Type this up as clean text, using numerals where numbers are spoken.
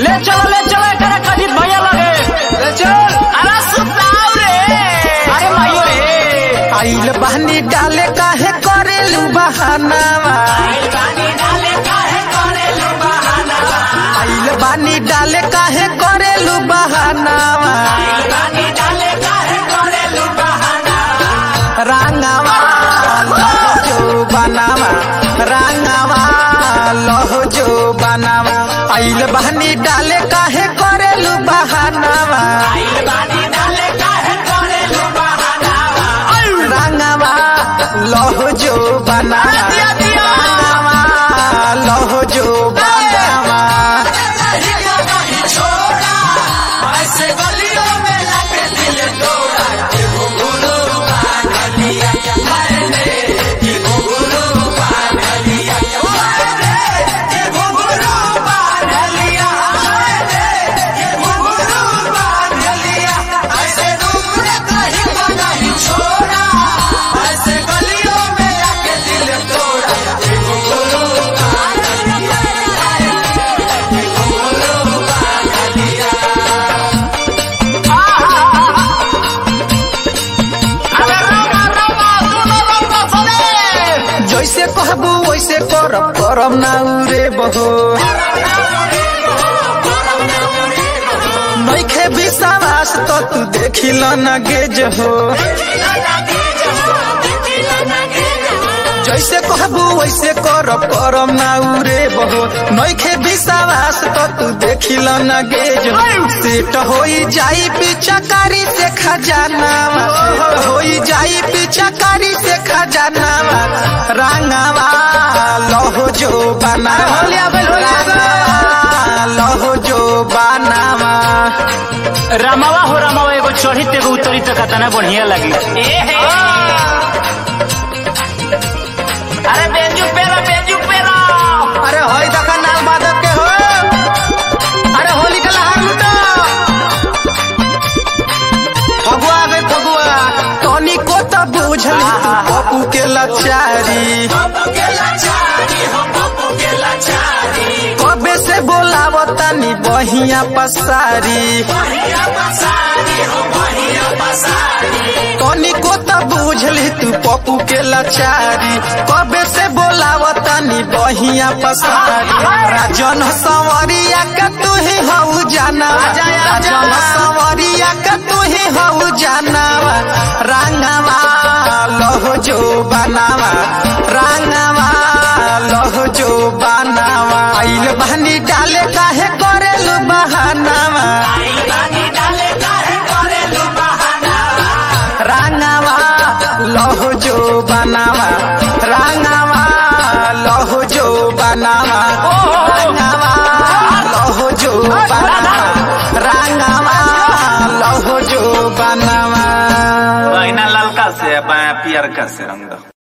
ले चलो करे खजीत भैया लगे ले चल। अरे सुताओ रे अरे मायो रे आइल बहनी डाले काहे करेलू बहानावा आइल बानी डाले काहे करेलू बहानावा रांगावा लहो जो बनावा रांगावा लहो जो बनावा आइल बहनी डाले काहे करेलू बहानावा रांगावा लहो जो बनावा रांगावा लहो जो बनावा जैसे कहबू वैसे करब ना उरे बहो नइखे विश्वास तो तू देखिल न गेज हो जैसे कहबू वैसे करब ना उरे बहो नइखे विश्वास तो तू देखिल न गेज हो सेट होई जाई पिचकारी से खजानावा सेट होई जाई पिचकारी से खजानावा रांगावा लहो जो बनावा लहो जो बनावा रामावा हो रामावा एगो चढ़ी तेगो उतरी तो कतना बढ़िया लगी। अरे बेंजू पेरा अरे होई देखा नाल बादक के हो अरे होली के लहार लुटो फगुआ बे फगुआ टोनी को तो बुझली तू पप्पू के लाचारी कबे से बोलावतानी बहिया पसारी टोनी को तो बुझली तू पप्पू के लाचारी कबे से बोलावतानी बहिया पसारी राजन संवरिया का तू ही हऊ जाना राजन संवरिया का तू ही हऊ जाना रांगावा लहो जो बनावा रांगावा लहो जो बनावा आइल बहनी डाले काहे करेलू बहानावा रांगावा लहो जो बनावा रांगावा लहो जो बनावा रांगावा लहो जो बनावा रांगावा लहो जो बनावा लाल का से पियर का से रंग